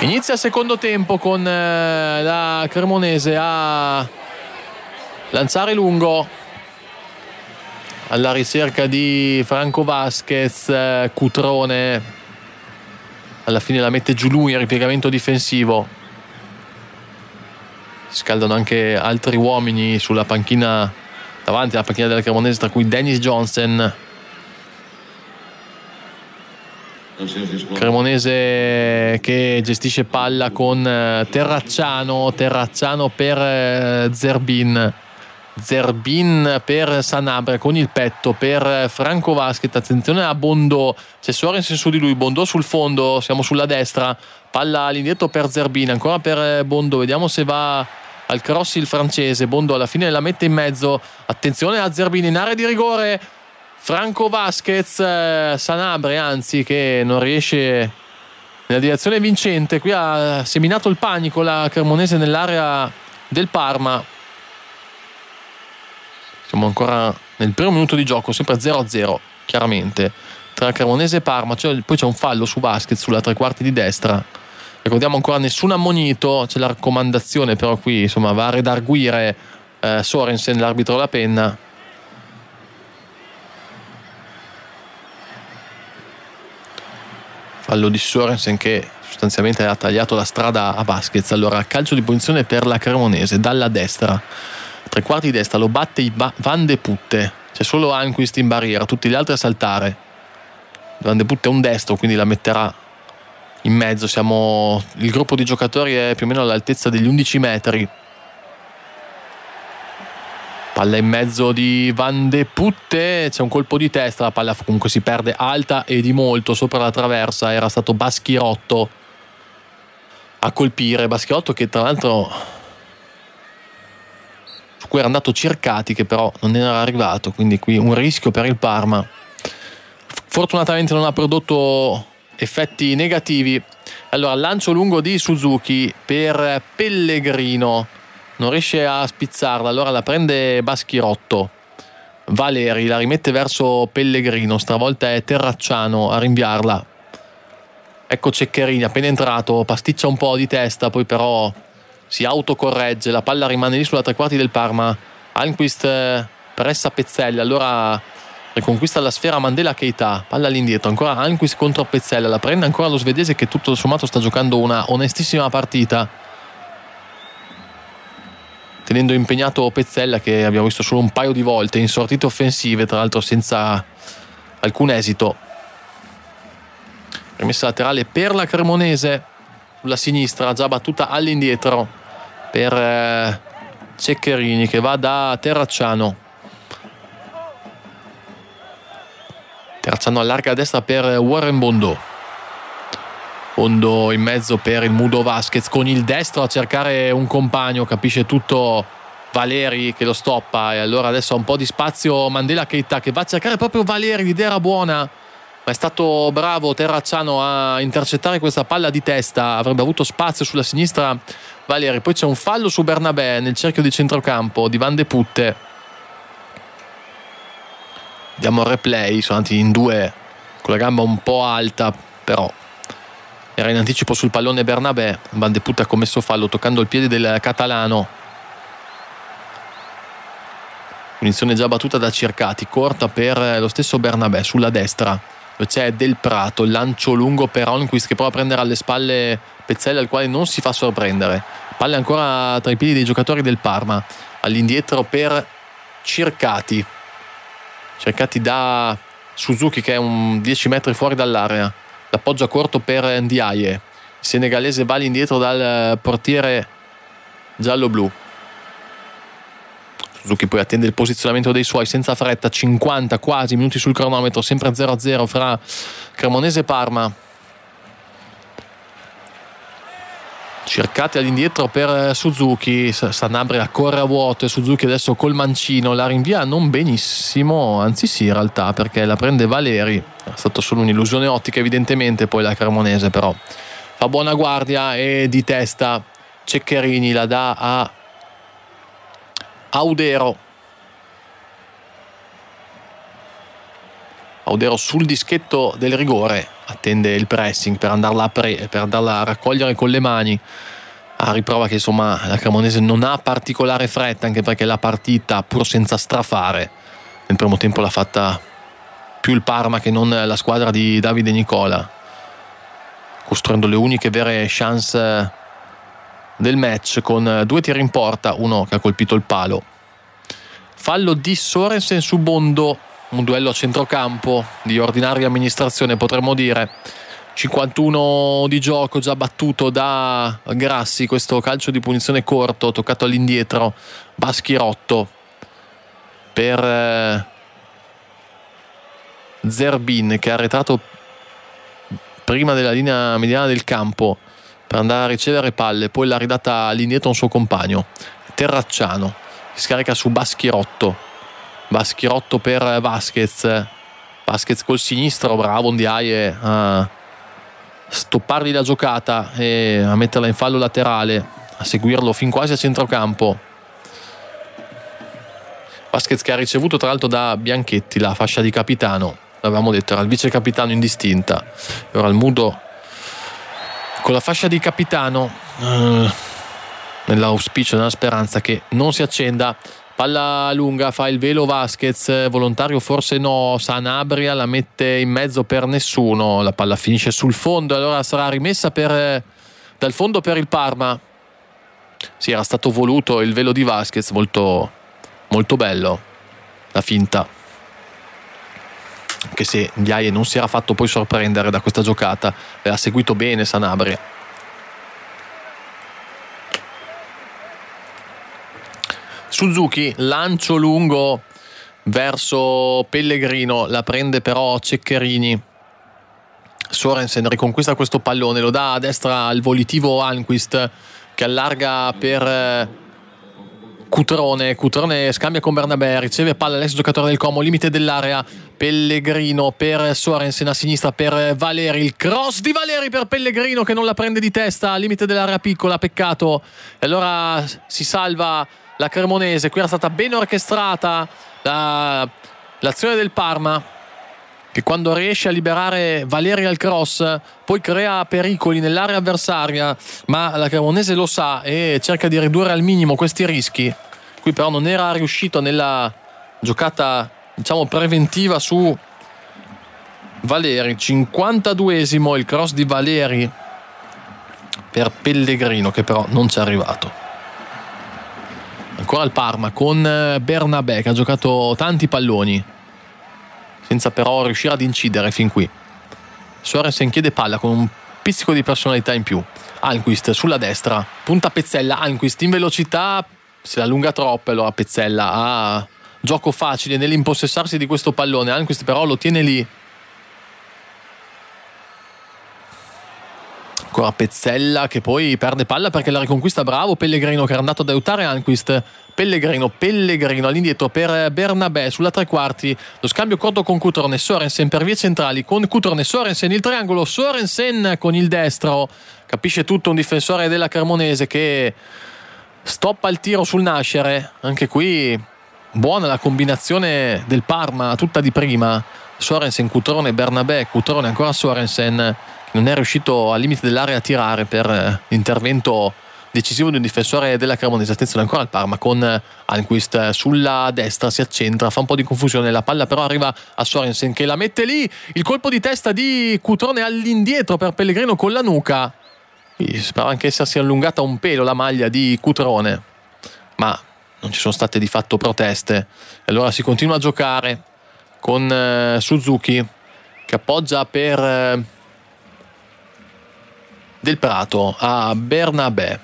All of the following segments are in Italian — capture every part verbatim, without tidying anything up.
Inizia il secondo tempo con eh, la Cremonese a lanciare lungo alla ricerca di Franco Vasquez. eh, Cutrone alla fine la mette giù lui in ripiegamento difensivo. Si scaldano anche altri uomini sulla panchina davanti alla panchina della Cremonese, tra cui Dennis Johnson. Cremonese che gestisce palla con Terracciano, Terracciano per eh, Zerbin, Zerbin per Sanabria con il petto per Franco Vasquez. Attenzione a Bondò, c'è Sorensen su di lui, Bondò sul fondo, siamo sulla destra, palla all'indietro per Zerbin, ancora per Bondò, vediamo se va al cross il francese. Bondò alla fine la mette in mezzo, attenzione a Zerbin in area di rigore. Franco Vasquez, eh, Sanabria anzi, che non riesce nella direzione vincente. Qui ha seminato il panico la Cremonese nell'area del Parma. Siamo ancora nel primo minuto di gioco, sempre zero a zero chiaramente tra Cremonese e Parma. Cioè, poi c'è un fallo su Vasquez sulla tre quarti di destra. Ricordiamo ancora nessun ammonito, c'è la raccomandazione, però qui insomma va a redarguire eh, Sorensen, l'arbitro della penna. Fallo di Sorensen che sostanzialmente ha tagliato la strada a Vasquez. Allora calcio di punizione per la Cremonese dalla destra, tre quarti di destra, lo batte Van de Putte, c'è solo Almqvist in barriera, tutti gli altri a saltare. Van de Putte è un destro, quindi la metterà in mezzo. Siamo, il gruppo di giocatori è più o meno all'altezza degli undici metri. Palla in mezzo di Van de Putte, c'è un colpo di testa, la palla comunque si perde alta e di molto sopra la traversa. Era stato Baschirotto a colpire, Baschirotto che tra l'altro su cui era andato Cercati, che però non era arrivato, quindi qui un rischio per il Parma. Fortunatamente non ha prodotto effetti negativi. Allora lancio lungo di Suzuki per Pellegrino, non riesce a spizzarla, allora la prende Baschirotto. Valeri la rimette verso Pellegrino, stavolta è Terracciano a rinviarla. Ecco Ceccherini appena entrato, pasticcia un po' di testa, poi però si autocorregge, la palla rimane lì sulla tre quarti del Parma. Almqvist pressa Pezzella, allora riconquista la sfera Mandela Keita, palla all'indietro, ancora Almqvist contro Pezzella, la prende ancora lo svedese che tutto sommato sta giocando una onestissima partita, tenendo impegnato Pezzella che abbiamo visto solo un paio di volte in sortite offensive, tra l'altro senza alcun esito. Rimessa laterale per la Cremonese sulla sinistra, già battuta all'indietro per eh, Ceccherini che va da Terracciano. Terracciano allarga a destra per Warren Bondò. Bondò in mezzo per il mudo Vasquez con il destro a cercare un compagno, capisce tutto Valeri che lo stoppa, e allora adesso ha un po' di spazio Mandela Keita che va a cercare proprio Valeri, l'idea era buona ma è stato bravo Terracciano a intercettare questa palla di testa, avrebbe avuto spazio sulla sinistra Valeri. Poi c'è un fallo su Bernabé nel cerchio di centrocampo di Van de Putte. Diamo il replay, sono andati in due con la gamba un po' alta, però era in anticipo sul pallone Bernabé. Van de Putte ha commesso fallo toccando il piede del catalano. Punizione già battuta da Cercati, corta per lo stesso Bernabé sulla destra, dove c'è Del Prato, lancio lungo per Almqvist che prova a prendere alle spalle Pezzella, al quale non si fa sorprendere. Palla ancora tra i piedi dei giocatori del Parma, all'indietro per Cercati. Cercati da Suzuki che è un dieci metri fuori dall'area, l'appoggia corto per Ndiaye. Il senegalese va all'indietro dal portiere giallo-blu. Suzuki poi attende il posizionamento dei suoi senza fretta, cinquanta quasi minuti sul cronometro, sempre zero a zero fra Cremonese e Parma. Cercati all'indietro per Suzuki, Sanabria corre a vuoto e Suzuki adesso col mancino la rinvia non benissimo, anzi sì in realtà, perché la prende Valeri. È stata solo un'illusione ottica evidentemente, poi la Cremonese però fa buona guardia e di testa Ceccherini la dà a Audero. Audero sul dischetto del rigore attende il pressing per andarla a, pre- per andarla a raccogliere con le mani, a riprova che insomma la Cremonese non ha particolare fretta, anche perché la partita, pur senza strafare, nel primo tempo l'ha fatta più il Parma che non la squadra di Davide Nicola, costruendo le uniche vere chance del match con due tiri in porta, uno che ha colpito il palo. Fallo di Sorensen su Bondo, un duello a centrocampo di ordinaria amministrazione, potremmo dire. cinquantuno di gioco già battuto da Grassi, questo calcio di punizione corto toccato all'indietro, Baschirotto per Zerbin che ha arretrato prima della linea mediana del campo per andare a ricevere palle, poi l'ha ridata all'indietro un suo compagno Terracciano, si scarica su Baschirotto, Baschirotto per Vasquez, Vasquez col sinistro, bravo Ndiaye a stoppargli la giocata e a metterla in fallo laterale, a seguirlo fin quasi a centrocampo. Vasquez che ha ricevuto tra l'altro da Bianchetti la fascia di capitano, l'avevamo detto, era il vice capitano indistinta, e ora il Mudo con la fascia di capitano, eh, nell'auspicio, nella speranza che non si accenda. Palla lunga, fa il velo Vasquez, volontario forse no, Sanabria la mette in mezzo per nessuno, la palla finisce sul fondo, allora sarà rimessa per, dal fondo per il Parma. Sì, era stato voluto il velo di Vasquez, molto, molto bello, la finta, anche se Ndiaye non si era fatto poi sorprendere da questa giocata e ha seguito bene Sanabria. Suzuki, lancio lungo verso Pellegrino, la prende però Ceccherini. Sorensen riconquista questo pallone, lo dà a destra al volitivo Almqvist che allarga per Cutrone, Cutrone scambia con Bernabé, riceve palla l'ex giocatore del Como, limite dell'area, Pellegrino per Sorensen, a sinistra per Valeri, il cross di Valeri per Pellegrino che non la prende di testa, limite dell'area piccola, peccato, e allora si salva la Cremonese. Qui era stata ben orchestrata la, l'azione del Parma, che quando riesce a liberare Valeri al cross poi crea pericoli nell'area avversaria, ma la Cremonese lo sa e cerca di ridurre al minimo questi rischi. Qui però non era riuscito nella giocata, diciamo, preventiva su Valeri. cinquantaduesimo, il cross di Valeri per Pellegrino che però non ci è arrivato. Ancora il Parma con Bernabé che ha giocato tanti palloni senza però riuscire ad incidere fin qui. Sorensen chiede palla con un pizzico di personalità in più. Almqvist sulla destra, punta Pezzella, Almqvist in velocità, se la allunga troppo, allora Pezzella ha gioco facile nell'impossessarsi di questo pallone. Almqvist però lo tiene lì. Ancora Pezzella che poi perde palla perché la riconquista, bravo Pellegrino che era andato ad aiutare Almqvist. Pellegrino, Pellegrino all'indietro per Bernabé sulla tre quarti, lo scambio corto con Cutrone, Sorensen per vie centrali con Cutrone, Sorensen il triangolo, Sorensen con il destro, capisce tutto un difensore della Cremonese che stoppa il tiro sul nascere. Anche qui buona la combinazione del Parma, tutta di prima, Sorensen, Cutrone, Bernabé, Cutrone ancora Sorensen che non è riuscito al limite dell'area a tirare per l'intervento decisivo di un difensore della Cremonese. Attenzione ancora al Parma con Almqvist sulla destra, si accentra, fa un po' di confusione, la palla però arriva a Sorensen che la mette lì, il colpo di testa di Cutrone all'indietro per Pellegrino con la nuca. Sperava anche essersi allungata un pelo la maglia di Cutrone, ma non ci sono state di fatto proteste, e allora si continua a giocare con Suzuki che appoggia per Del Prato a Bernabé.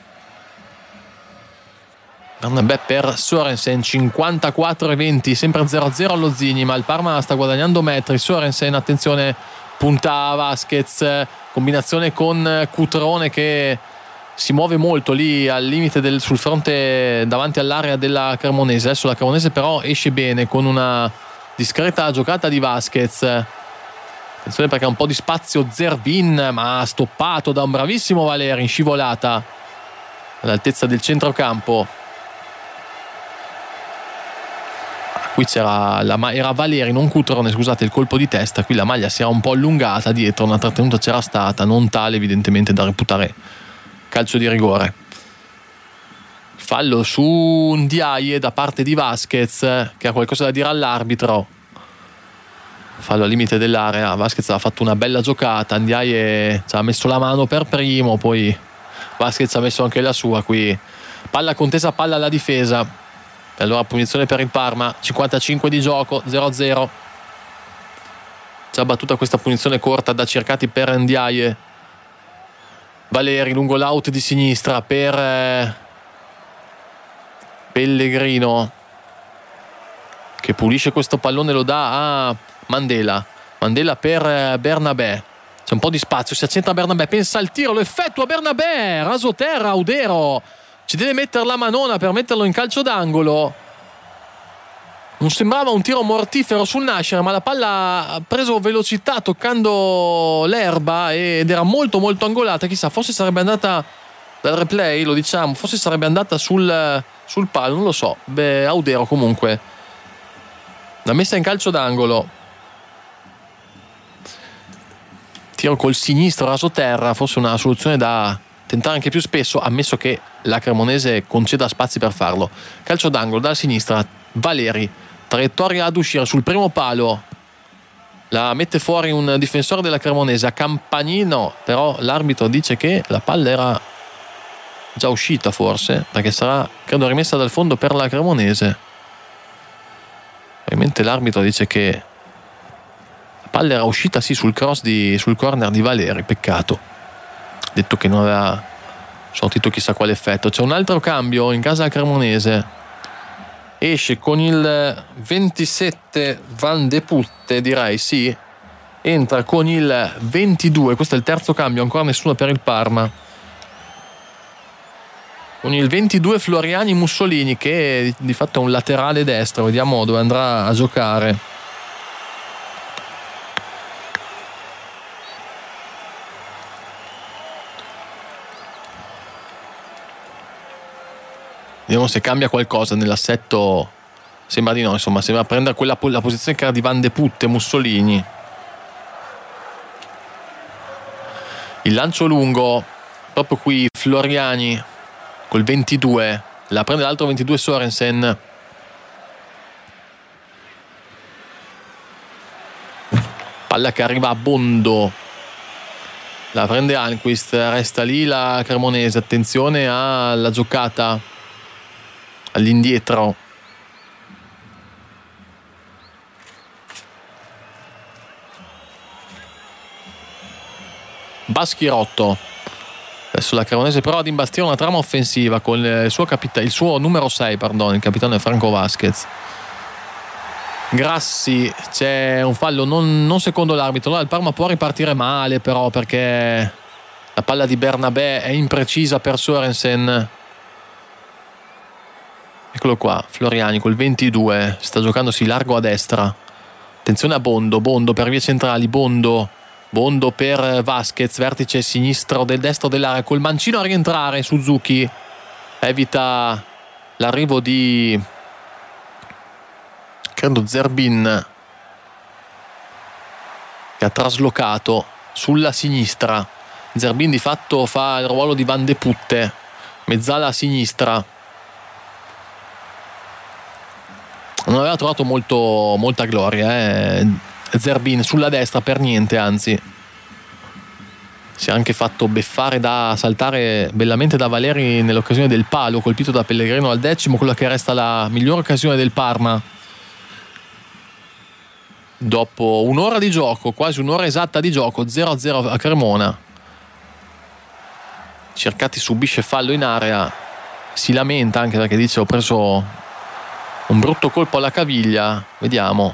Bernabé per Sorensen, cinquantaquattro e venti, sempre zero a zero allo Zini, ma il Parma sta guadagnando metri. Sorensen, attenzione, punta Vasquez, combinazione con Cutrone che si muove molto lì al limite del, sul fronte davanti all'area della Cremonese. Adesso la Cremonese però esce bene con una discreta giocata di Vasquez. Attenzione perché ha un po' di spazio Zerbin, ma stoppato da un bravissimo Valeri in scivolata all'altezza del centrocampo. qui c'era la, era Valeri, non Cutrone, scusate, il colpo di testa. Qui la maglia si era un po' allungata dietro, una trattenuta c'era stata, non tale evidentemente da reputare calcio di rigore. Fallo su Ndiaye da parte di Vasquez, che ha qualcosa da dire all'arbitro. Fallo al limite dell'area. Vasquez ha fatto una bella giocata, Ndiaye ci ha messo la mano per primo, poi Vasquez ha messo anche la sua. Qui palla contesa, palla alla difesa. E allora punizione per il Parma, cinquantacinque di gioco, zero a zero. Già battuta questa punizione corta da Cercati per Ndiaye. Valeri lungo l'out di sinistra per eh, Pellegrino, che pulisce questo pallone, lo dà a Mandela. Mandela per eh, Bernabé. C'è un po' di spazio, si accentra Bernabé, pensa al tiro, lo effettua Bernabé, raso terra, Audero ci deve mettere la manona per metterlo in calcio d'angolo. Non sembrava un tiro mortifero sul nascere, ma la palla ha preso velocità toccando l'erba ed era molto molto angolata. Chissà, forse sarebbe andata dal replay, lo diciamo, forse sarebbe andata sul, sul palo, non lo so. Beh, Audero comunque la messa in calcio d'angolo. Tiro col sinistro raso terra, forse una soluzione da tentare anche più spesso, ammesso che la Cremonese conceda spazi per farlo. Calcio d'angolo dalla sinistra, Valeri, traiettoria ad uscire sul primo palo, la mette fuori un difensore della Cremonese, a Campanino, però l'arbitro dice che la palla era già uscita forse, perché sarà credo rimessa dal fondo per la Cremonese. Ovviamente l'arbitro dice che la palla era uscita sì sul cross di, sul corner di Valeri, peccato, detto che non aveva sortito chissà quale effetto. C'è un altro cambio in casa Cremonese, esce con il ventisette Van de Putte, direi, sì, entra con il ventidue, questo è il terzo cambio, ancora nessuno per il Parma, con il ventidue Floriani Mussolini, che di fatto è un laterale destro, vediamo dove andrà a giocare. Vediamo se cambia qualcosa nell'assetto. Sembra di no, insomma, sembra prendere quella la posizione che era di Van de Putte, Mussolini. Il lancio lungo, proprio qui Floriani col ventidue, la prende l'altro ventidue Sorensen. Palla che arriva a Bondo, la prende Almqvist, resta lì la Cremonese. Attenzione alla giocata all'indietro. Baschirotto. Adesso la Cremonese prova ad imbastire una trama offensiva con il suo, capita- il suo numero sei, pardon, il capitano Franco Vasquez. Grassi, c'è un fallo non, non secondo l'arbitro. Allora il Parma può ripartire male però, perché la palla di Bernabé è imprecisa per Sorensen. Eccolo qua, Floriani col ventidue, sta giocandosi largo a destra. Attenzione a Bondo, Bondo per vie centrali, Bondo, Bondo per Vasquez, vertice sinistro del destro dell'area, col mancino a rientrare. Suzuki evita l'arrivo di, credo, Zerbin, che ha traslocato sulla sinistra. Zerbin di fatto fa il ruolo di Van de Putte, mezzala a sinistra. Non aveva trovato molto, molta gloria eh. Zerbin sulla destra per niente, anzi si è anche fatto beffare da saltare bellamente da Valeri nell'occasione del palo colpito da Pellegrino al decimo, quella che resta la migliore occasione del Parma dopo un'ora di gioco, quasi un'ora esatta di gioco. Zero a zero a Cremona. Cercati subisce fallo in area, si lamenta anche perché dice ho preso un brutto colpo alla caviglia. Vediamo.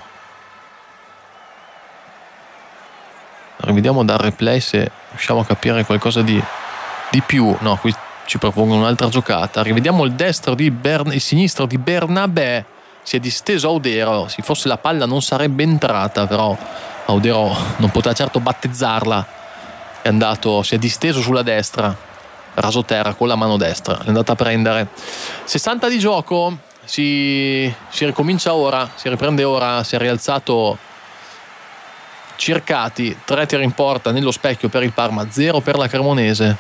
Rivediamo dal replay se riusciamo a capire qualcosa di, di più. No, qui ci propongono un'altra giocata. Rivediamo il destro di Bern- il sinistro di Bernabé. Si è disteso Audero. Se fosse la palla non sarebbe entrata, però Audero non poteva certo battezzarla. È andato, si è disteso sulla destra, raso terra con la mano destra. È andata a prendere. sessanta di gioco. si, si ricomincia ora, si riprende ora, si è rialzato Circati, tre tiri in porta nello specchio per il Parma, zero per la Cremonese.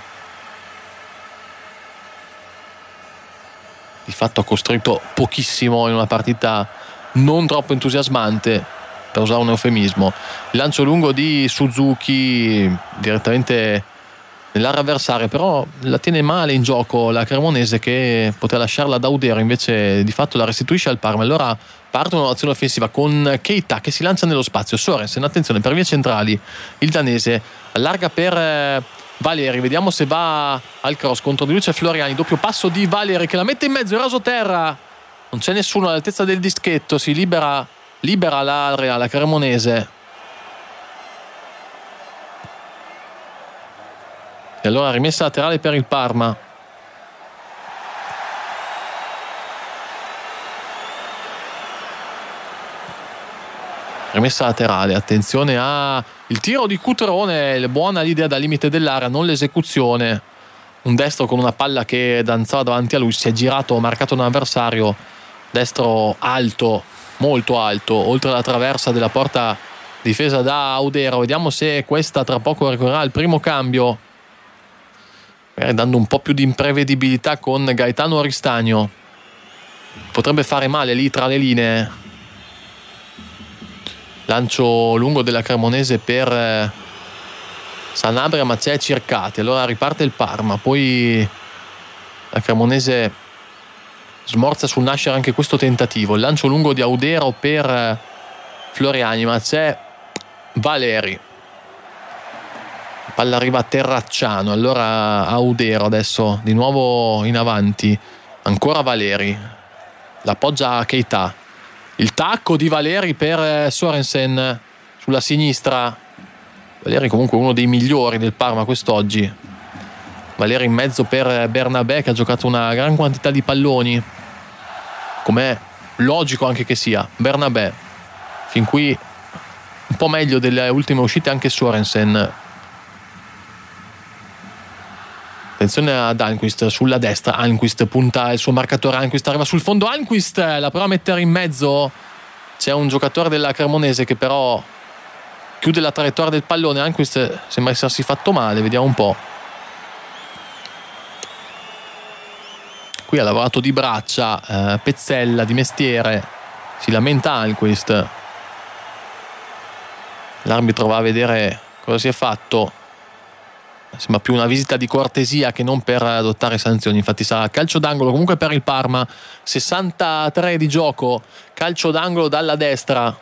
Di fatto ha costruito pochissimo in una partita non troppo entusiasmante, per usare un eufemismo. Il lancio lungo di Suzuki direttamente nell'area avversaria, però la tiene male in gioco la Cremonese, che poteva lasciarla da Audero, invece di fatto la restituisce al Parma. Allora parte un'azione offensiva con Keita che si lancia nello spazio. Sorensen, attenzione, per vie centrali il danese allarga per Valeri, vediamo se va al cross, contro di lui c'è Floriani, doppio passo di Valeri che la mette in mezzo, raso terra, non c'è nessuno all'altezza del dischetto, si libera libera l'area la Cremonese. E allora rimessa laterale per il Parma. Rimessa laterale, attenzione a il tiro di Cutrone, buona l'idea dal limite dell'area, non l'esecuzione. Un destro con una palla che danzava davanti a lui, si è girato, marcato un avversario, destro alto, molto alto, oltre la traversa della porta difesa da Audero. Vediamo se questa tra poco ricorrerà il primo cambio, dando un po' più di imprevedibilità con Gaetano Ristagno. Potrebbe fare male lì tra le linee. Lancio lungo della Cremonese per Sanabria, ma c'è Circati. Allora riparte il Parma, poi la Cremonese smorza sul nascere anche questo tentativo. Il lancio lungo di Audero per Floriani, ma c'è Valeri. La palla arriva a Terracciano, allora Audero adesso di nuovo in avanti, ancora Valeri, l'appoggia a Keita. Il tacco di Valeri per Sorensen sulla sinistra. Valeri comunque uno dei migliori del Parma quest'oggi. Valeri in mezzo per Bernabé, che ha giocato una gran quantità di palloni, com'è logico anche che sia. Bernabé fin qui un po' meglio delle ultime uscite anche Sorensen. Attenzione ad Almqvist sulla destra, Almqvist punta il suo marcatore, Almqvist arriva sul fondo, Almqvist la prova a mettere in mezzo, c'è un giocatore della Cremonese che però chiude la traiettoria del pallone. Almqvist sembra essersi fatto male, vediamo un po'. Qui ha lavorato di braccia, eh, Pezzella di mestiere, si lamenta Almqvist. L'arbitro va a vedere cosa si è fatto. Sembra più una visita di cortesia che non per adottare sanzioni. Infatti sarà calcio d'angolo comunque per il Parma. sessantatré di gioco, calcio d'angolo dalla destra.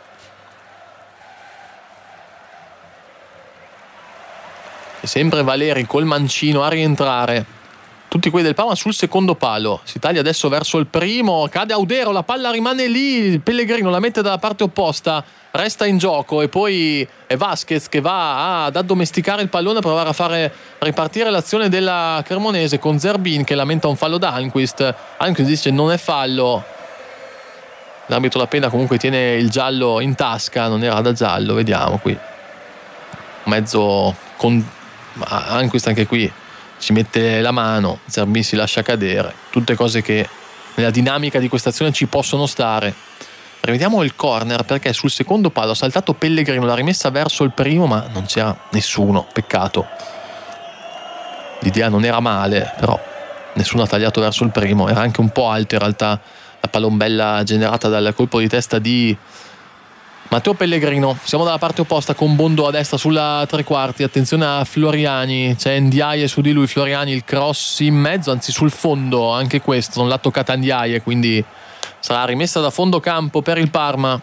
E sempre Valeri col mancino a rientrare. Tutti quelli del Parma sul secondo palo. Si taglia adesso verso il primo, cade Audero, la palla rimane lì, il Pellegrino la mette dalla parte opposta, resta in gioco e poi è Vasquez che va ad addomesticare il pallone, a provare a fare ripartire l'azione della Cremonese con Zerbin che lamenta un fallo da Almqvist. Almqvist dice non è fallo. L'arbitro La Pena comunque tiene il giallo in tasca, non era da giallo, vediamo qui. Mezzo con Almqvist anche qui ci mette la mano, Zerbin si lascia cadere, tutte cose che nella dinamica di questa azione ci possono stare. Rivediamo il corner, perché sul secondo palo ha saltato Pellegrino, l'ha rimessa verso il primo ma non c'era nessuno, peccato. L'idea non era male, però nessuno ha tagliato verso il primo, era anche un po' alta in realtà la palombella generata dal colpo di testa di Matteo Pellegrino. Siamo dalla parte opposta con Bondò a destra sulla tre quarti, attenzione a Floriani, c'è Ndiaye su di lui, Floriani il cross in mezzo, anzi sul fondo, anche questo non l'ha toccata Ndiaye, quindi sarà rimessa da fondo campo per il Parma.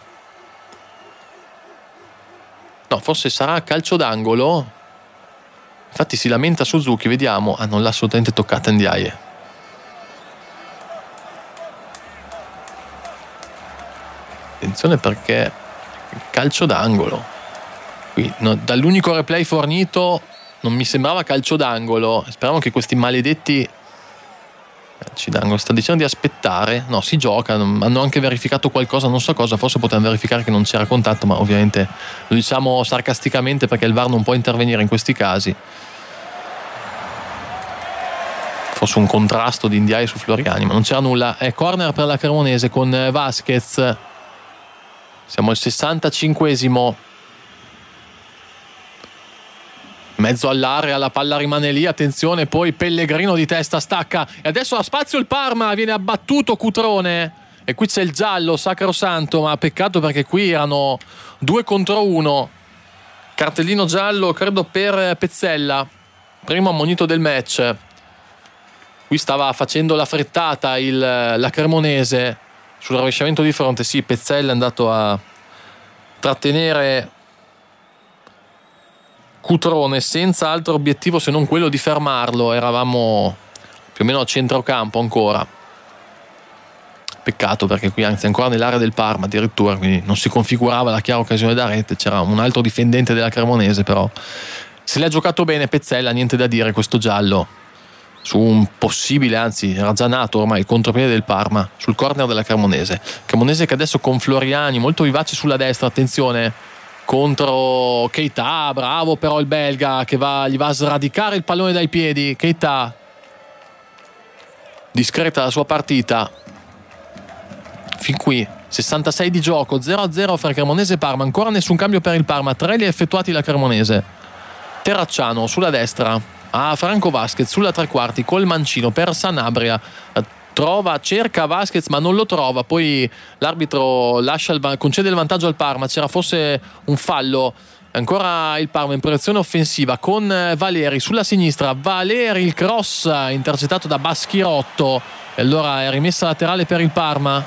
No, forse sarà calcio d'angolo, infatti si lamenta Suzuki, vediamo. Ah, non l'ha assolutamente toccata Ndiaye. Attenzione perché calcio d'angolo qui, no, dall'unico replay fornito non mi sembrava calcio d'angolo. Speriamo che questi maledetti calci d'angolo, sta dicendo di aspettare, no, si gioca, hanno anche verificato qualcosa, non so cosa, forse potevano verificare che non c'era contatto, ma ovviamente lo diciamo sarcasticamente perché il V A R non può intervenire in questi casi. fosse un contrasto di Ndiaye su Floriani, ma non c'era nulla. È corner per la Cremonese con Vasquez. Siamo al sessantacinquesimo. Mezzo all'area, la palla rimane lì, attenzione, poi Pellegrino di testa stacca e adesso ha spazio il Parma, viene abbattuto Cutrone e qui c'è il giallo sacrosanto, ma peccato perché qui erano due contro uno. Cartellino giallo credo per Pezzella, primo ammonito del match. Qui stava facendo la frettata il, la Cremonese sul rovesciamento di fronte. Sì, Pezzella è andato a trattenere Cutrone senza altro obiettivo se non quello di fermarlo. Eravamo più o meno a centrocampo ancora. Peccato perché qui anzi ancora nell'area del Parma addirittura, quindi non si configurava la chiara occasione da rete. C'era un altro difendente della Cremonese, però se l'ha giocato bene Pezzella, niente da dire. Questo giallo su un possibile, anzi era già nato ormai il contropiede del Parma sul corner della Cremonese. Cremonese che adesso con Floriani molto vivace sulla destra, attenzione contro Keita, bravo però il belga che va, gli va a sradicare il pallone dai piedi. Keita, discreta la sua partita fin qui, sessantasei di gioco, zero a zero fra Cremonese e Parma, ancora nessun cambio per il Parma, tre li ha effettuati la Cremonese. Terracciano sulla destra a Franco Vasquez sulla tre quarti col mancino per Sanabria, trova, cerca Vasquez ma non lo trova, poi l'arbitro lascia il, concede il vantaggio al Parma. C'era forse un fallo, ancora il Parma in proiezione offensiva con Valeri sulla sinistra, Valeri il cross intercettato da Baschirotto e allora è rimessa laterale per il Parma.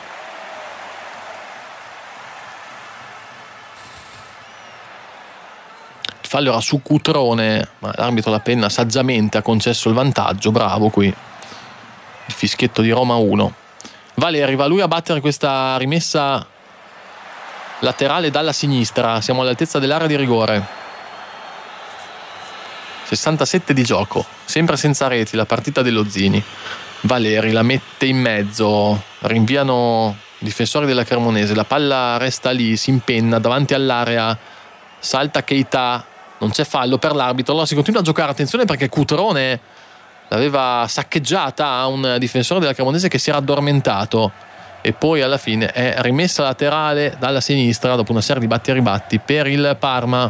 Il fallo era su Cutrone, ma l'arbitro La Penna saggiamente ha concesso il vantaggio, bravo qui il fischietto di Roma uno. Valeri va lui a battere questa rimessa laterale dalla sinistra, siamo all'altezza dell'area di rigore. sessantasette di gioco, sempre senza reti la partita dello Zini. Valeri la mette in mezzo, rinviano i difensori della Cremonese, la palla resta lì, si impenna davanti all'area, salta Keita, non c'è fallo per l'arbitro, allora si continua a giocare, attenzione perché Cutrone l'aveva saccheggiata a un difensore della Cremonese che si era addormentato e poi alla fine è rimessa laterale dalla sinistra dopo una serie di batti e ribatti per il Parma.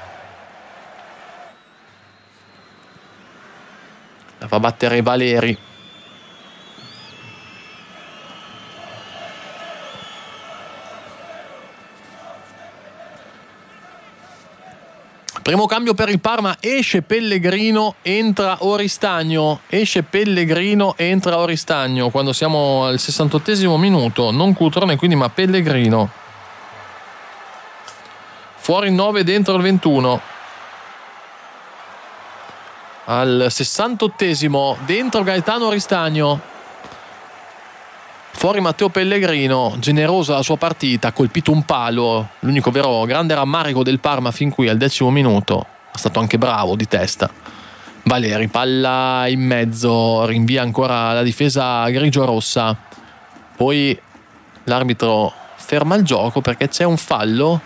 La fa battere Valeri. Primo cambio per il Parma, esce Pellegrino, entra Oristagno, esce Pellegrino, entra Oristagno quando siamo al sessantottesimo minuto, non Cutrone quindi ma Pellegrino. Fuori il nove, dentro il ventuno. Al sessantottesimo, dentro Gaetano Oristagno. Fuori Matteo Pellegrino, generosa la sua partita, ha colpito un palo, l'unico vero grande rammarico del Parma fin qui al decimo minuto, è stato anche bravo di testa. Valeri, palla in mezzo, rinvia ancora la difesa grigio-rossa, poi l'arbitro ferma il gioco perché c'è un fallo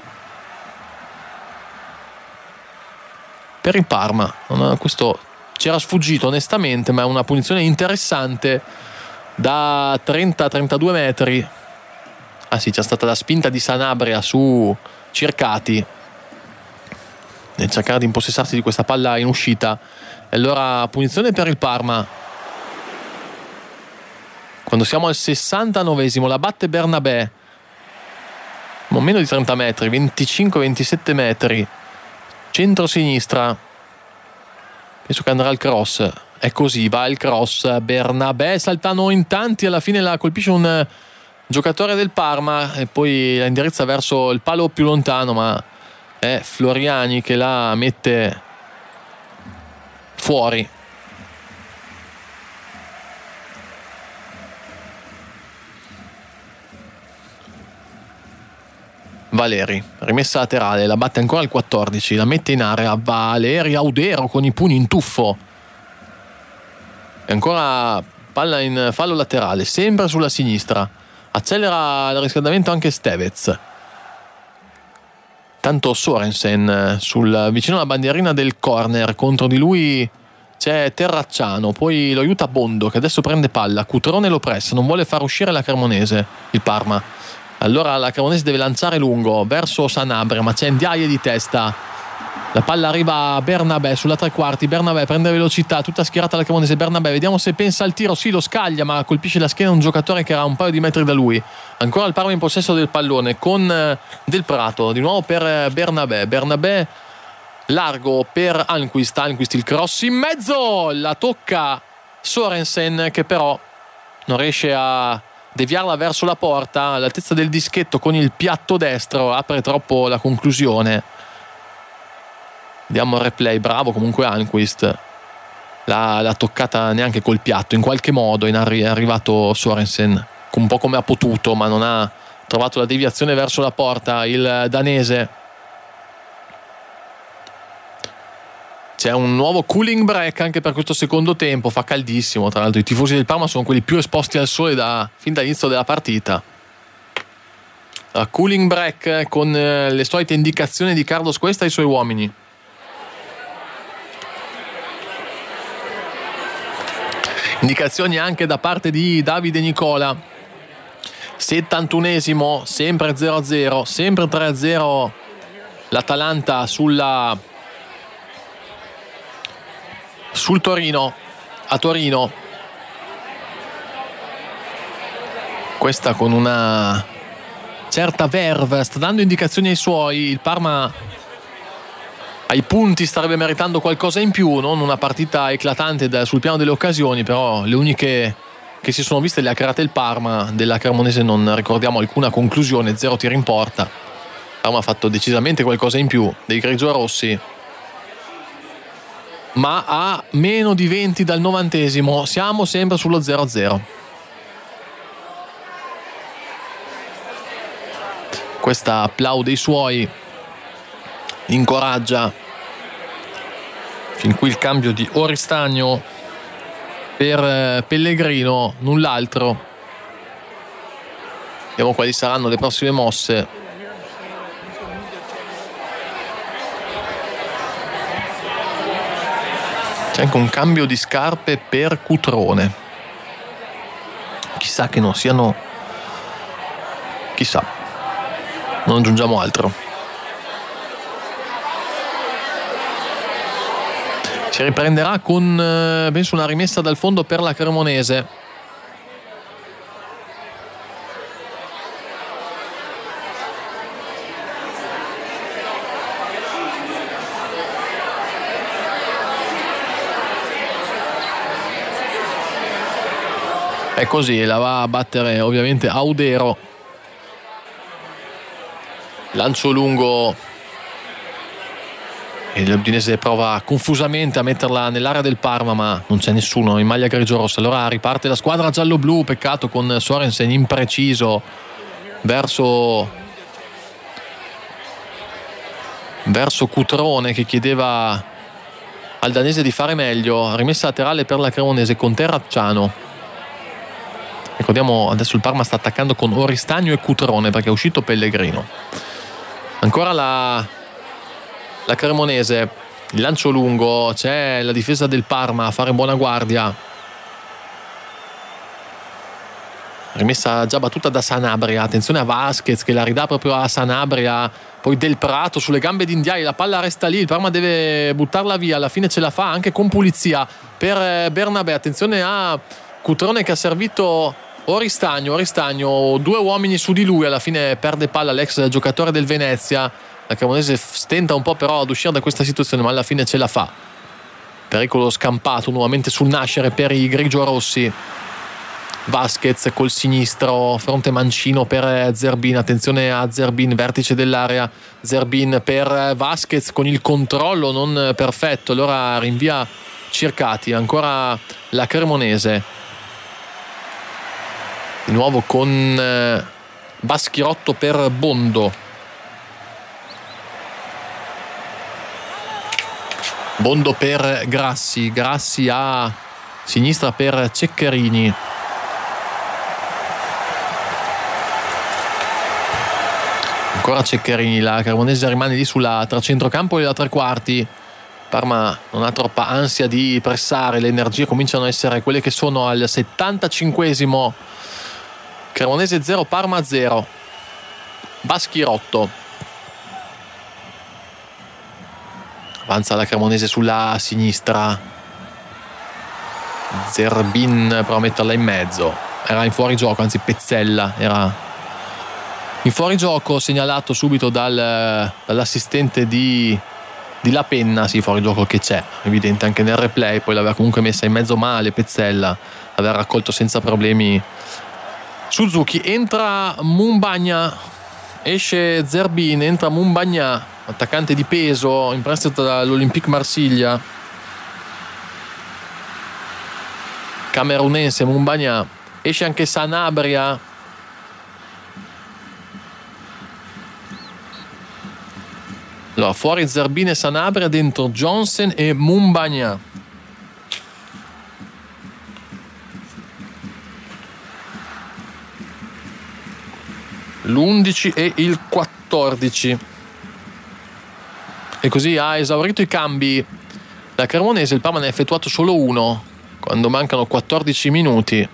per il Parma. Questo c'era sfuggito onestamente, ma è una punizione interessante da trenta trentadue metri. Ah sì, c'è stata la spinta di Sanabria su Circati nel cercare di impossessarsi di questa palla in uscita e allora punizione per il Parma. Quando siamo al sessantanovesimo la batte Bernabé, meno di trenta metri, venticinque ventisette metri, centro-sinistra, penso che andrà al cross. È così, va il cross, Bernabé saltano in tanti, alla fine la colpisce un giocatore del Parma e poi la indirizza verso il palo più lontano, ma è Floriani che la mette fuori. Valeri, rimessa laterale, la batte ancora al quattordici, la mette in area Valeri Audero con i pugni in tuffo. E ancora palla in fallo laterale, sempre sulla sinistra. Accelera il riscaldamento anche Stevez. Tanto Sorensen sul, vicino alla bandierina del corner, contro di lui c'è Terracciano, poi lo aiuta Bondo che adesso prende palla, Cutrone lo pressa, non vuole far uscire la Cremonese, il Parma. Allora la Cremonese deve lanciare lungo verso Sanabria, ma c'è Ndiaye di testa, la palla arriva a Bernabé sulla tre quarti, Bernabé prende velocità, tutta schierata la Cremonese, Bernabé vediamo se pensa al tiro, sì lo scaglia ma colpisce la schiena un giocatore che era a un paio di metri da lui. Ancora il Parma in possesso del pallone con Del Prato, di nuovo per Bernabé, Bernabé largo per Almqvist, Almqvist il cross in mezzo, la tocca Sorensen che però non riesce a deviarla verso la porta all'altezza del dischetto con il piatto destro, apre troppo la conclusione. Diamo il replay, bravo comunque Almqvist, l'ha, l'ha toccata neanche col piatto, in qualche modo è arrivato Sorensen un po' come ha potuto ma non ha trovato la deviazione verso la porta il danese. C'è un nuovo cooling break anche per questo secondo tempo, fa caldissimo, tra l'altro i tifosi del Parma sono quelli più esposti al sole da, fin dall'inizio della partita. La cooling break con le solite indicazioni di Carlos Cuesta ai suoi uomini. Indicazioni anche da parte di Davide Nicola. settantunesimo, sempre zero a zero, sempre tre a zero l'Atalanta sulla sul Torino, a Torino. Questa con una certa verve, sta dando indicazioni ai suoi. Il Parma ai punti starebbe meritando qualcosa in più, non una partita eclatante sul piano delle occasioni, però le uniche che si sono viste le ha create il Parma. Della Cremonese non ricordiamo alcuna conclusione, zero tiri in porta. Il Parma ha fatto decisamente qualcosa in più dei grigiorossi, ma a meno di venti dal novantesimo, siamo sempre sullo zero a zero. Questa applaude i suoi, incoraggia. Fin qui il cambio di Oristagno per Pellegrino, null'altro. Vediamo quali saranno le prossime mosse. C'è anche un cambio di scarpe per Cutrone. Chissà che non siano... Chissà. Non aggiungiamo altro. Si riprenderà con, penso, una rimessa dal fondo per la Cremonese. È così, la va a battere ovviamente Audero. Lancio lungo e l'Udinese prova confusamente a metterla nell'area del Parma, ma non c'è nessuno in maglia grigio-rossa. Allora riparte la squadra giallo-blu, peccato con Sorensen impreciso verso verso Cutrone che chiedeva al danese di fare meglio. Rimessa laterale per la Cremonese con Terracciano. Ricordiamo adesso il Parma sta attaccando con Oristagno e Cutrone perché è uscito Pellegrino. Ancora la, la Cremonese, il lancio lungo, c'è la difesa del Parma a fare buona guardia. Rimessa già battuta da Sanabria, attenzione a Vasquez che la ridà proprio a Sanabria, poi Del Prato sulle gambe di Ndiaye, la palla resta lì, il Parma deve buttarla via, alla fine ce la fa anche con pulizia per Bernabé. Attenzione a Cutrone che ha servito Oristagno, Oristagno, due uomini su di lui, alla fine perde palla l'ex giocatore del Venezia. La Cremonese stenta un po' però ad uscire da questa situazione, ma alla fine ce la fa. Pericolo scampato nuovamente sul nascere per i grigiorossi. Vasquez col sinistro, fronte mancino per Zerbin, attenzione a Zerbin, vertice dell'area, Zerbin per Vasquez con il controllo non perfetto, allora rinvia Circati. Ancora la Cremonese. Di nuovo con eh, Baschirotto per Bondo. Bondo per Grassi. Grassi a sinistra per Ceccherini. Ancora Ceccherini. La Cremonese rimane lì sulla tra centrocampo e la tre quarti. Parma non ha troppa ansia di pressare, le energie cominciano a essere quelle che sono al settantacinquesimo. Cremonese zero, Parma zero. Baschirotto. Avanza la Cremonese sulla sinistra. Zerbin prova a metterla in mezzo. Era in fuorigioco, anzi Pezzella era in fuorigioco, segnalato subito dal, dall'assistente di di La Penna. Sì, fuori gioco che c'è, evidente anche nel replay. Poi l'aveva comunque messa in mezzo male Pezzella, aveva raccolto senza problemi Suzuki. Entra Mumbagna, esce Zerbin, entra Mumbagna, attaccante di peso in prestito dall'Olympique Marsiglia, camerunense. Mumbagna, esce anche Sanabria. Allora, fuori Zerbin e Sanabria, dentro Johnson e Mumbagna. L'undici e il quattordici. E così ha esaurito i cambi la Cremonese. Il Parma ne ha effettuato solo uno quando mancano quattordici minuti.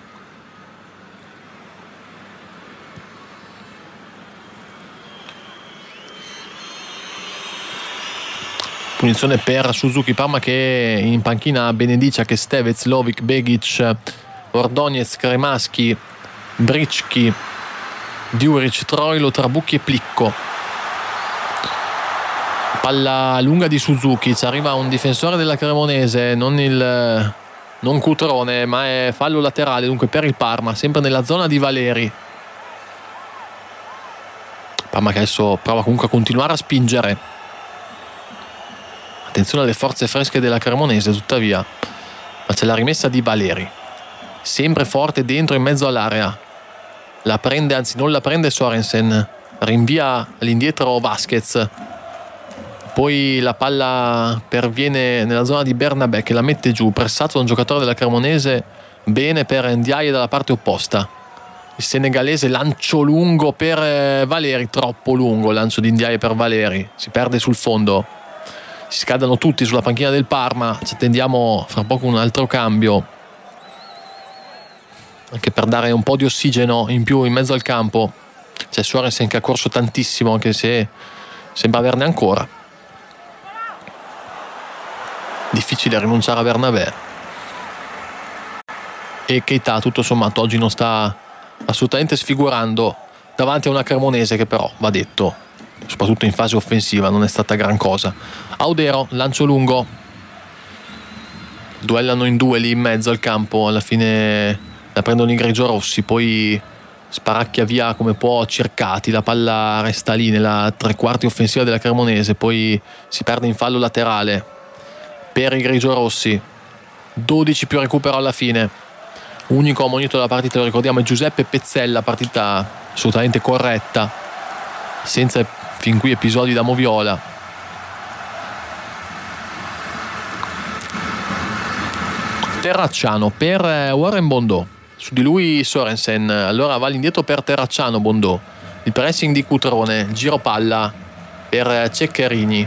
Punizione per Suzuki. Parma che in panchina ha Benedicia, che Stevez, Lovic, Begic, Ordonez, Cremaschi, Bricchi, Djuric, Troilo, Trabucchi e Plicco. Palla lunga di Suzuki, ci arriva un difensore della Cremonese, non il non Cutrone, ma è fallo laterale dunque per il Parma, sempre nella zona di Valeri. Parma che adesso prova comunque a continuare a spingere. Attenzione alle forze fresche della Cremonese, tuttavia, ma c'è la rimessa di Valeri, sempre forte dentro in mezzo all'area. La prende, anzi non la prende Sorensen, rinvia all'indietro Vasquez. Poi la palla perviene nella zona di Bernabé, che la mette giù, pressato da un giocatore della Cremonese. Bene per Ndiaye dalla parte opposta. Il senegalese, lancio lungo per Valeri, troppo lungo il lancio di Ndiaye per Valeri, si perde sul fondo. Si scaldano tutti sulla panchina del Parma. Ci attendiamo fra poco un altro cambio, anche per dare un po' di ossigeno in più in mezzo al campo. C'è Sorensen che ha corso tantissimo, anche se sembra averne ancora. Difficile rinunciare a Bernabé. E Keita tutto sommato oggi non sta assolutamente sfigurando davanti a una Cremonese che però, va detto, soprattutto in fase offensiva non è stata gran cosa. Audero, lancio lungo, duellano in due lì in mezzo al campo, alla fine la prendono i grigiorossi, poi sparacchia via come può Cercati, la palla resta lì nella tre quarti offensiva della Cremonese, poi si perde in fallo laterale per i grigiorossi. Dodici più recupero alla fine. Unico ammonito della partita, lo ricordiamo, è Giuseppe Pezzella, partita assolutamente corretta, senza fin qui episodi da moviola. Terracciano per Warren Bondò, su di lui Sorensen, allora va all'indietro per Terracciano. Bondò, il pressing di Cutrone, giro palla per Ceccherini.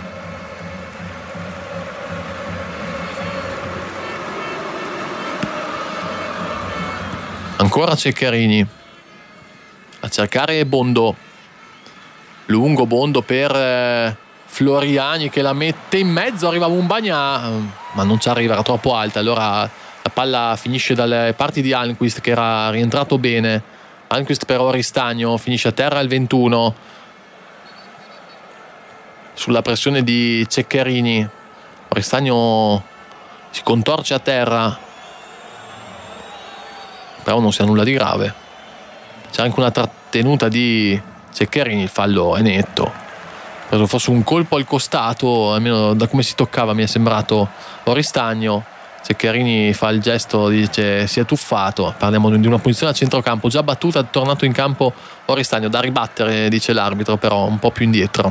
Ancora Ceccherini a cercare Bondò, lungo Bondò per Floriani che la mette in mezzo, arriva Mumbagna ma non ci arriva, era troppo alta, allora la palla finisce dalle parti di Almqvist che era rientrato bene. Almqvist per Oristagno, finisce a terra il ventuno sulla pressione di Ceccherini. Oristagno si contorce a terra, però non sia nulla di grave. C'è anche una trattenuta di Ceccherini, il fallo è netto. Penso fosse un colpo al costato, almeno da come si toccava mi è sembrato Oristagno. Ceccherini fa il gesto, dice si è tuffato. Parliamo di una punizione a centrocampo già battuta, è tornato in campo Oristagno, da ribattere dice l'arbitro, però un po' più indietro.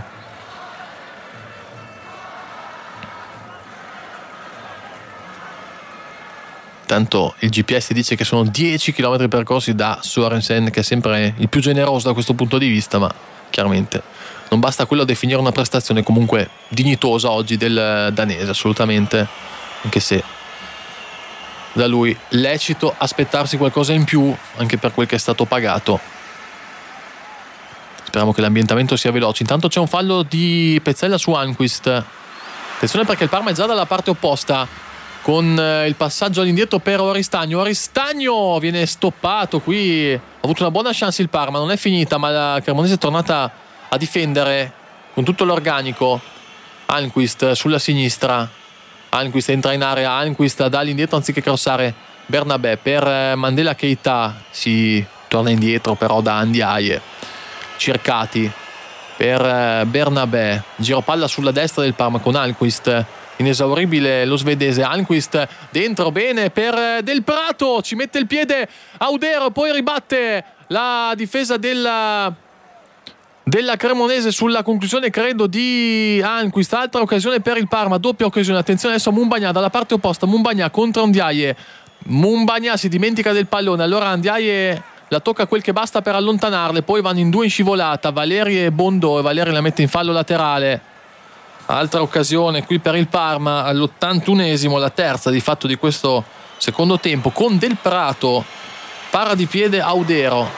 Tanto il G P S dice che sono dieci chilometri percorsi da Sorensen, che è sempre il più generoso da questo punto di vista, ma chiaramente non basta quello a definire una prestazione comunque dignitosa oggi del danese, assolutamente, anche se da lui lecito aspettarsi qualcosa in più anche per quel che è stato pagato. Speriamo che l'ambientamento sia veloce. Intanto c'è un fallo di Pezzella su Almqvist. Attenzione perché il Parma è già dalla parte opposta con il passaggio all'indietro per Oristagno. Oristagno viene stoppato qui. Ha avuto una buona chance il Parma, non è finita, ma la Cremonese è tornata a difendere con tutto l'organico. Almqvist sulla sinistra. Almqvist entra in area, Almqvist dà all'indietro anziché crossare Bernabé per Mandela Keita. Si torna indietro però da Ndiaye. Cercati per Bernabé, giro palla sulla destra del Parma con Almqvist, inesauribile lo svedese. Almqvist dentro, bene per Del Prato, ci mette il piede Audero, poi ribatte la difesa della della Cremonese sulla conclusione credo di Almqvist. Altra occasione per il Parma, doppia occasione, attenzione adesso a Mumbagna dalla parte opposta, Mumbagna contro Ndiaye. Mumbagna si dimentica del pallone, allora Ndiaye la tocca quel che basta per allontanarle, poi vanno in due in scivolata Valeri e Bondò, e Valeri la mette in fallo laterale. Altra occasione qui per il Parma all'ottantunesimo, la terza di fatto di questo secondo tempo, con Del Prato, para di piede Audero.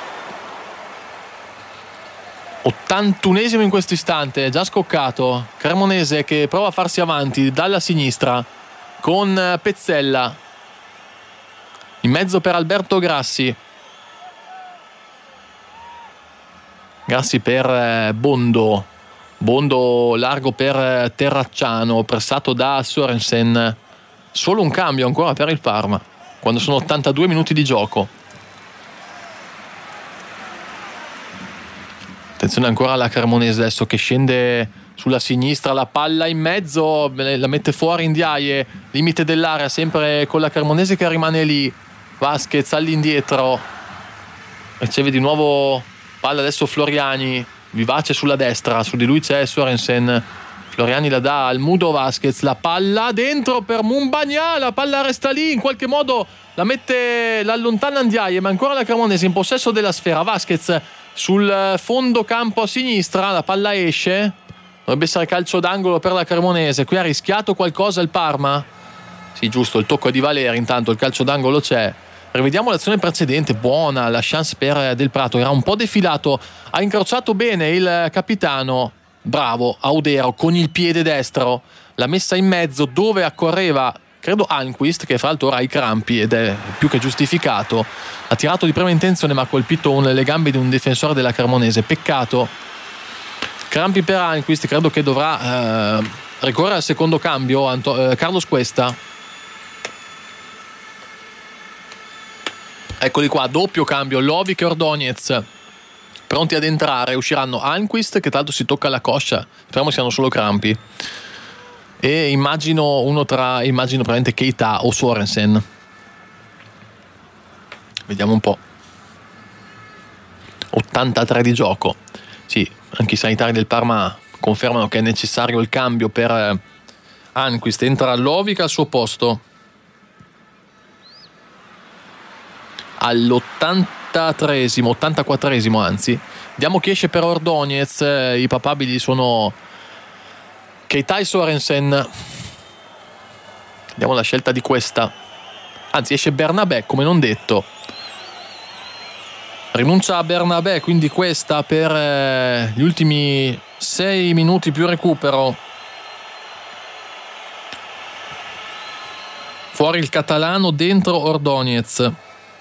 ottantunesimo in questo istante, già scoccato. Cremonese che prova a farsi avanti dalla sinistra con Pezzella in mezzo per Alberto Grassi. Grassi per Bondo, Bondo largo per Terracciano, pressato da Sorensen. Solo un cambio ancora per il Parma quando sono ottantadue minuti di gioco. Attenzione ancora alla Cremonese adesso che scende sulla sinistra, la palla in mezzo, la mette fuori Ndiaye, limite dell'area sempre con la Cremonese che rimane lì. Vasquez all'indietro, riceve di nuovo palla adesso Floriani, vivace sulla destra, su di lui c'è Sorensen. Floriani la dà al Mudo Vasquez, la palla dentro per Mumbagna, la palla resta lì, in qualche modo la mette, l'allontana Ndiaye, ma ancora la Cremonese in possesso della sfera. Vasquez sul fondo campo a sinistra, la palla esce, dovrebbe essere calcio d'angolo per la Cremonese. Qui ha rischiato qualcosa il Parma? Sì, giusto, il tocco è di Valeri, intanto il calcio d'angolo c'è. Rivediamo l'azione precedente, buona la chance per Del Prato, era un po' defilato, ha incrociato bene il capitano, bravo Audero con il piede destro, l'ha messa in mezzo dove accorreva credo Almqvist, che fra l'altro ora ha i crampi ed è più che giustificato. Ha tirato di prima intenzione ma ha colpito un, le gambe di un difensore della Cremonese, peccato. Crampi per Almqvist, credo che dovrà eh, ricorrere al secondo cambio Anto- eh, Carlos Cuesta. Eccoli qua, doppio cambio, Lovic e Ordonez pronti ad entrare. Usciranno Almqvist, che tanto si tocca la coscia, speriamo siano solo crampi, e immagino uno tra immagino probabilmente Keita o Sorensen. Vediamo un po'. ottantatré di gioco. Sì, anche i sanitari del Parma confermano che è necessario il cambio per Almqvist. Entra Lovic al suo posto all'ottantatreesimo, ottantaquattresimo anzi. Vediamo chi esce per Ordonez. I papabili sono Keita e Sorensen. Vediamo la scelta di questa. Anzi, esce Bernabé, come non detto. Rinuncia a Bernabé, quindi questa per eh, gli ultimi sei minuti più recupero. Fuori il catalano, dentro Ordonez.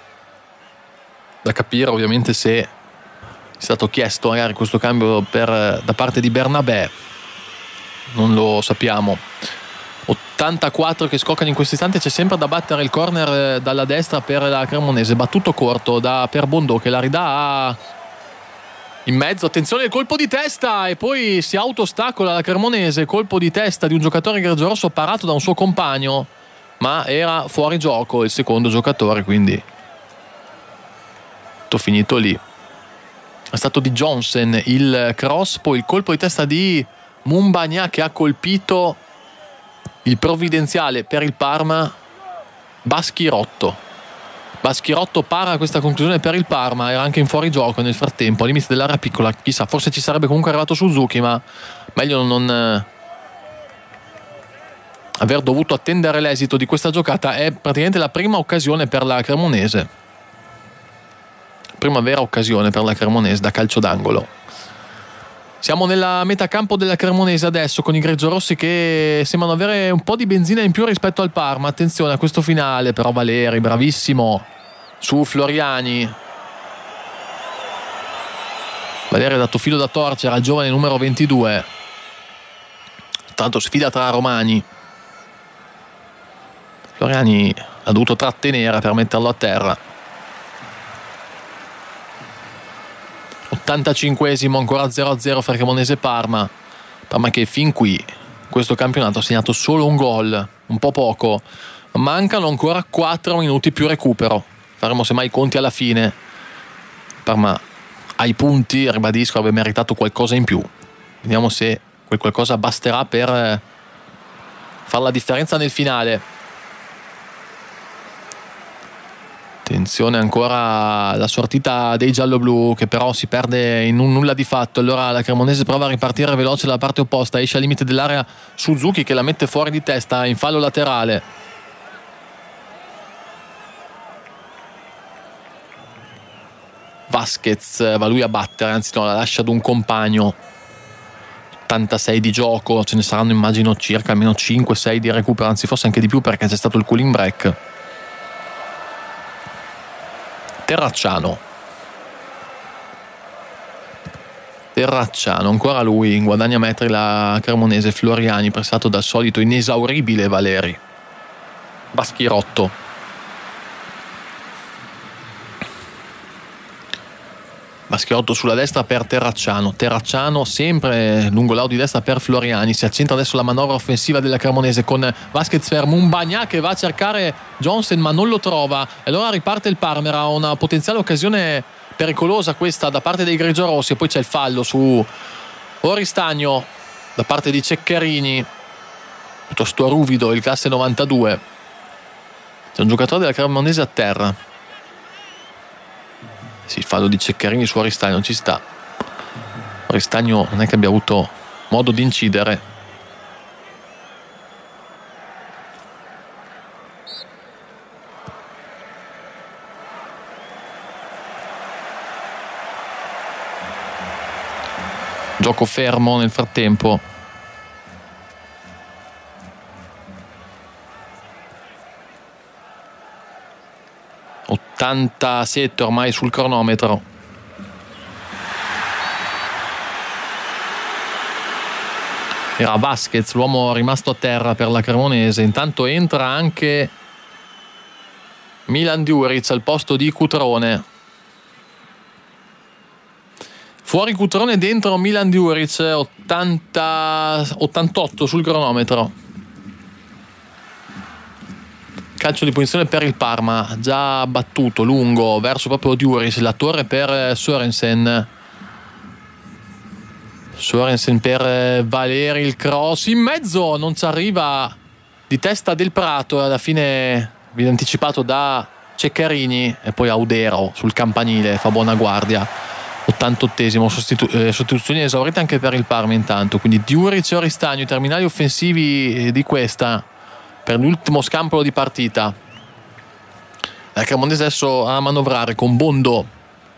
Da capire ovviamente se è stato chiesto magari questo cambio per, da parte di Bernabé, non lo sappiamo. ottantaquattro che scoccano in questo istante. C'è sempre da battere il corner dalla destra per la Cremonese, battuto corto da per Bondò che la ridà a... in mezzo. Attenzione il colpo di testa e poi si autoostacola la Cremonese. Colpo di testa di un giocatore grigio-rosso parato da un suo compagno, ma era fuori gioco il secondo giocatore, quindi tutto finito lì. È stato di Johnson il cross, poi il colpo di testa di Mumbagna che ha colpito il provvidenziale per il Parma Baschirotto. Baschirotto para questa conclusione per il Parma, era anche in fuorigioco nel frattempo, al limite dell'area piccola, chissà, forse ci sarebbe comunque arrivato Suzuki, ma meglio non eh, aver dovuto attendere l'esito di questa giocata. È praticamente la prima occasione per la Cremonese, prima vera occasione per la Cremonese da calcio d'angolo. Siamo nella metà campo della Cremonese adesso, con i grigiorossi che sembrano avere un po' di benzina in più rispetto al Parma. Attenzione a questo finale, però Valeri bravissimo su Floriani. Valeri ha dato filo da torcere al giovane numero ventidue. Tanto sfida tra romani. Floriani ha dovuto trattenere per metterlo a terra. ottantacinquesimo, ancora zero a zero fra Cremonese e Parma. Parma che fin qui in questo campionato ha segnato solo un gol, un po' poco. Mancano ancora quattro minuti più recupero. Faremo semmai i conti alla fine. Parma ai punti, ribadisco, avrebbe meritato qualcosa in più. Vediamo se quel qualcosa basterà per fare la differenza nel finale. Attenzione ancora alla sortita dei gialloblu, che però si perde in un nulla di fatto. Allora la Cremonese prova a ripartire veloce dalla parte opposta, esce al limite dell'area Suzuki che la mette fuori di testa in fallo laterale. Vasquez va lui a battere, anzi no, la lascia ad un compagno. ottantasei di gioco, ce ne saranno immagino circa almeno cinque sei di recupero, anzi forse anche di più perché c'è stato il cooling break. Terracciano Terracciano ancora lui, guadagna metri la Cremonese. Floriani pressato dal solito inesauribile Valeri. Baschirotto, Baschirotto sulla destra per Terracciano. Terracciano sempre lungo lato di destra per Floriani. Si accentra adesso la manovra offensiva della Cremonese con Vasquez per Mumbagna che va a cercare Johnson ma non lo trova. E allora riparte il Parma. Era una potenziale occasione pericolosa questa da parte dei grigiorossi. E poi c'è il fallo su Oristagno da parte di Ceccherini, piuttosto ruvido, il classe novantadue. C'è un giocatore della Cremonese a terra. Sì, il fallo di Ceccherini su Oristagno ci sta. Oristagno non è che abbia avuto modo di incidere. Gioco fermo nel frattempo. ottantasette ormai sul cronometro. Era Vasquez l'uomo rimasto a terra per la Cremonese. Intanto entra anche Milan Djuric al posto di Cutrone. Fuori Cutrone, dentro Milan Djuric. ottanta, ottantotto sul cronometro. Calcio di punizione per il Parma, già battuto lungo verso proprio Djuric, la torre per Sørensen. Sørensen per Valeri, il cross in mezzo, non ci arriva, di testa del Prato, alla fine viene anticipato da Ceccherini e poi Audero sul campanile fa buona guardia. ottantottesimo, sostitu- eh, sostituzioni esaurite anche per il Parma intanto, quindi Djuric e Oristagno, i terminali offensivi di questa per l'ultimo scampolo di partita. La Cremonese adesso a manovrare con Bondo.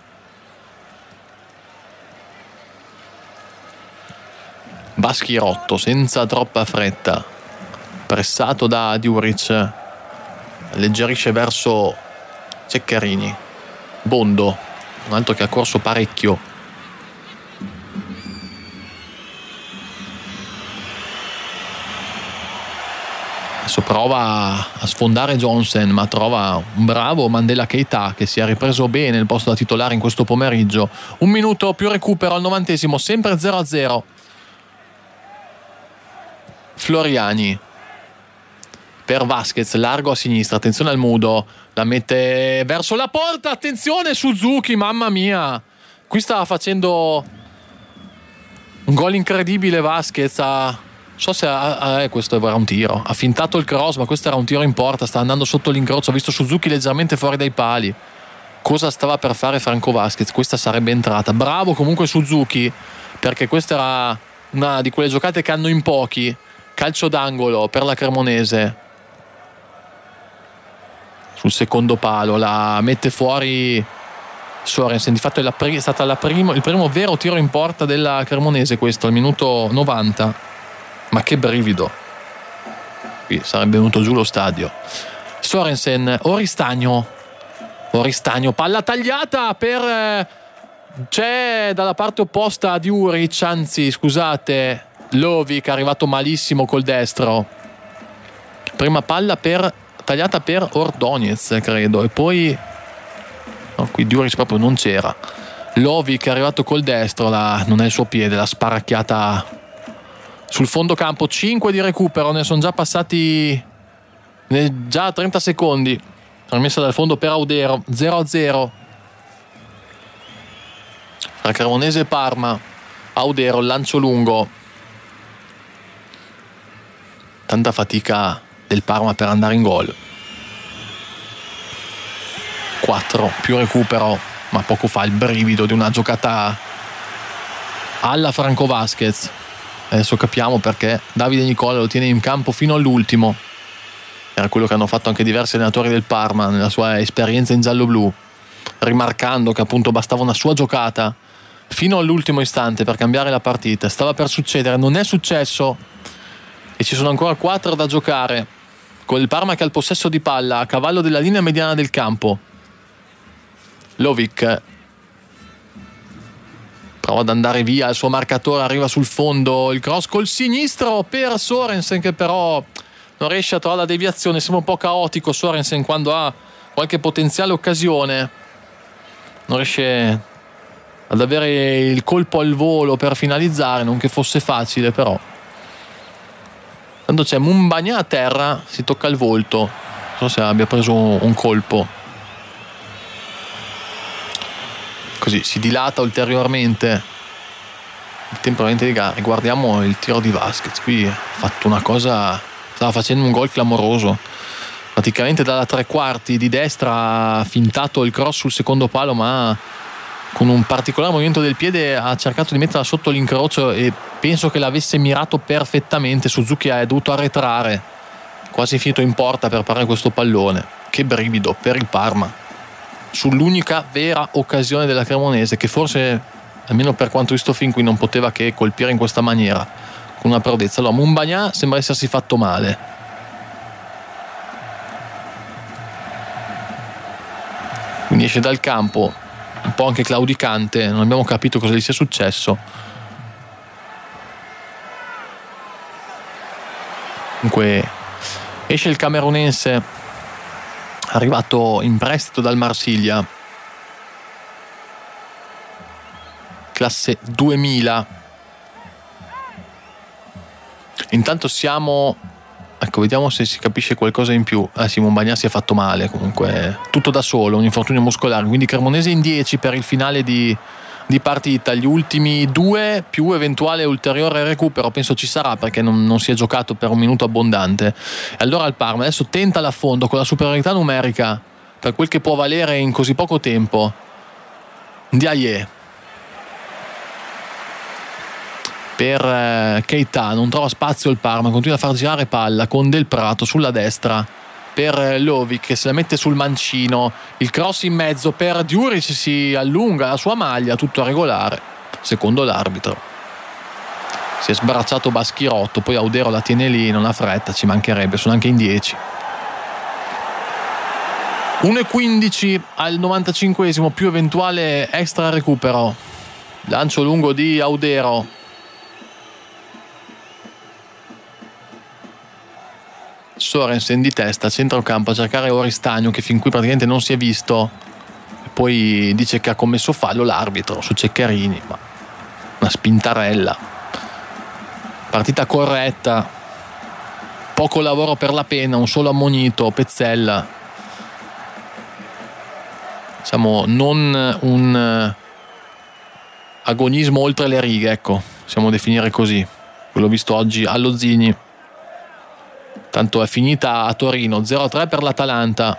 Baschirotto senza troppa fretta, pressato da Djuric, alleggerisce verso Ceccherini. Bondo, un altro che ha corso parecchio. Adesso prova a sfondare Johnson, ma trova un bravo Mandela Keita che si è ripreso bene il posto da titolare in questo pomeriggio. Un minuto più recupero al novantesimo, sempre zero a zero. Floriani per Vasquez, largo a sinistra, attenzione al mudo, la mette verso la porta, attenzione Suzuki, mamma mia, qui stava facendo un gol incredibile Vasquez a So se ha, eh, questo era un tiro, ha fintato il cross, ma questo era un tiro in porta, sta andando sotto l'incrocio, ha visto Suzuki leggermente fuori dai pali. Cosa stava per fare Franco Vasquez? Questa sarebbe entrata. Bravo comunque Suzuki, perché questa era una di quelle giocate che hanno in pochi. Calcio d'angolo per la Cremonese sul secondo palo, la mette fuori Sorensen. Di fatto è, la pri- è stata la primo, il primo vero tiro in porta della Cremonese, questo al minuto novanta. Ma che brivido, qui sarebbe venuto giù lo stadio. Sorensen, Oristagno Oristagno, palla tagliata per, c'è dalla parte opposta di Uric, anzi scusate, Lovic è arrivato malissimo col destro. Prima palla per tagliata per Ordonez, credo, e poi no, qui Uric proprio non c'era. Lovic è arrivato col destro, la, non è il suo piede, la sparacchiata sul fondo campo. Cinque di recupero, ne sono già passati già trenta secondi. Rimessa dal fondo per Audero, zero a zero tra Cremonese e Parma. Audero, lancio lungo, tanta fatica del Parma per andare in gol. quattro più recupero, ma poco fa il brivido di una giocata alla Franco Vasquez. Adesso capiamo perché Davide Nicola lo tiene in campo fino all'ultimo. Era quello che hanno fatto anche diversi allenatori del Parma nella sua esperienza in giallo-blu, rimarcando che appunto bastava una sua giocata fino all'ultimo istante per cambiare la partita. Stava per succedere, non è successo e ci sono ancora quattro da giocare, con il Parma che ha il possesso di palla a cavallo della linea mediana del campo. Lovic prova ad andare via, il suo marcatore arriva sul fondo, il cross col sinistro per Sorensen che però non riesce a trovare la deviazione. Sembra un po' caotico Sorensen quando ha qualche potenziale occasione, non riesce ad avere il colpo al volo per finalizzare, non che fosse facile, però quando c'è Mumbagna a terra si tocca il volto, non so se abbia preso un colpo, così si dilata ulteriormente il tempo di gara. Guardiamo il tiro di Vasquez, qui ha fatto una cosa, stava facendo un gol clamoroso, praticamente dalla tre quarti di destra ha fintato il cross sul secondo palo, ma con un particolare movimento del piede ha cercato di metterla sotto l'incrocio e penso che l'avesse mirato perfettamente. Suzuki è dovuto arretrare, quasi finito in porta per parare questo pallone. Che brivido per il Parma sull'unica vera occasione della Cremonese, che forse, almeno per quanto visto fin qui, non poteva che colpire in questa maniera, con una prodezza. Allora Mumbagna sembra essersi fatto male, quindi esce dal campo un po' anche claudicante, non abbiamo capito cosa gli sia successo. Comunque esce il camerunense arrivato in prestito dal Marsiglia, classe duemila. Intanto siamo, ecco, vediamo se si capisce qualcosa in più. Ah sì, Mumbagna si è fatto male, comunque tutto da solo, un infortunio muscolare, quindi Cremonese in dieci per il finale di, di partita. Gli ultimi due più eventuale ulteriore recupero penso ci sarà, perché non, non si è giocato per un minuto abbondante. E allora il Parma adesso tenta l'affondo con la superiorità numerica per quel che può valere in così poco tempo. Ndiaye per eh, Keita, non trova spazio il Parma, continua a far girare palla con Del Prato sulla destra per eh, Lovic che se la mette sul mancino, il cross in mezzo per Djuric, si allunga la sua maglia, tutto regolare secondo l'arbitro. Si è sbracciato Baschirotto, poi Audero la tiene lì, non ha fretta, ci mancherebbe, sono anche in dieci. uno e quindici al novantacinquesimo più eventuale extra recupero. Lancio lungo di Audero, Sorensen di testa, centrocampo a cercare Oristagno che fin qui praticamente non si è visto, e poi dice che ha commesso fallo l'arbitro su Ceccherini, ma una spintarella. Partita corretta, poco lavoro per la pena, un solo ammonito, Pezzella, diciamo non un agonismo oltre le righe, ecco, possiamo definire così. quello visto oggi allo Zini. Tanto è finita a Torino, zero a tre per l'Atalanta.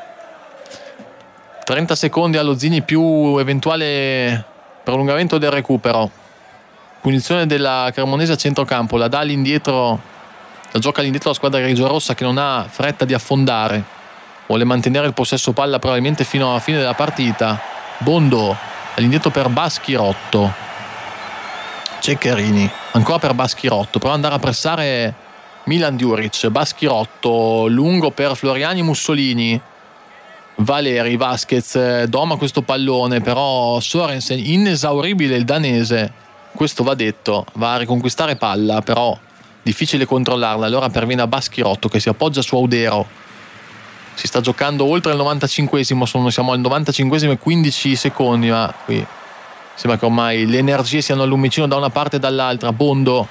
trenta secondi allo Zini più eventuale prolungamento del recupero. Punizione della Cremonese a centrocampo, la dà all'indietro, la gioca all'indietro la squadra grigiorossa, che non ha fretta di affondare, vuole mantenere il possesso palla probabilmente fino alla fine della partita. Bondo all'indietro per Baschirotto, Ceccherini ancora per Baschirotto, prova ad andare a pressare Milan Djuric. Baschirotto lungo per Floriani Mussolini, Valeri, Vasquez doma questo pallone, però Sorensen, inesauribile il danese, questo va detto, va a riconquistare palla, però difficile controllarla. Allora perviene a Baschirotto, che si appoggia su Audero. Si sta giocando oltre il novantacinquesimo, sono, siamo al novantacinquesimo e quindici secondi, ma qui sembra che ormai le energie siano al lumicino da una parte e dall'altra. Bondo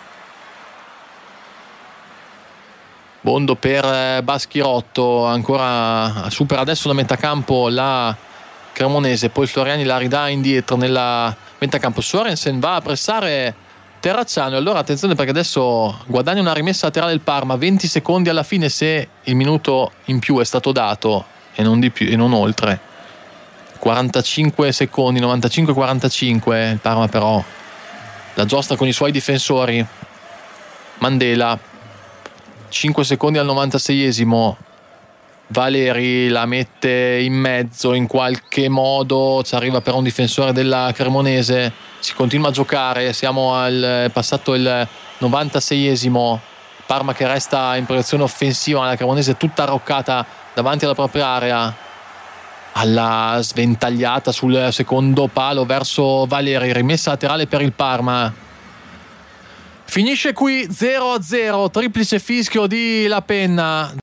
Bondo per Baschirotto, ancora supera adesso la metà campo la Cremonese, poi Floriani la ridà indietro nella metà campo. Sorensen va a pressare Terracciano, allora attenzione perché adesso guadagna una rimessa laterale il Parma, venti secondi alla fine se il minuto in più è stato dato e non di più e non oltre. quarantacinque secondi, novantacinque quarantacinque, il Parma però la giostra con i suoi difensori. Mandela, cinque secondi al novantaseiesimo, Valeri la mette in mezzo in qualche modo, ci arriva però un difensore della Cremonese, si continua a giocare, siamo al passato il novantaseiesimo, Parma che resta in proiezione offensiva, la Cremonese tutta arroccata davanti alla propria area, alla sventagliata sul secondo palo verso Valeri, rimessa laterale per il Parma. Finisce qui zero a zero, triplice fischio di La Penna.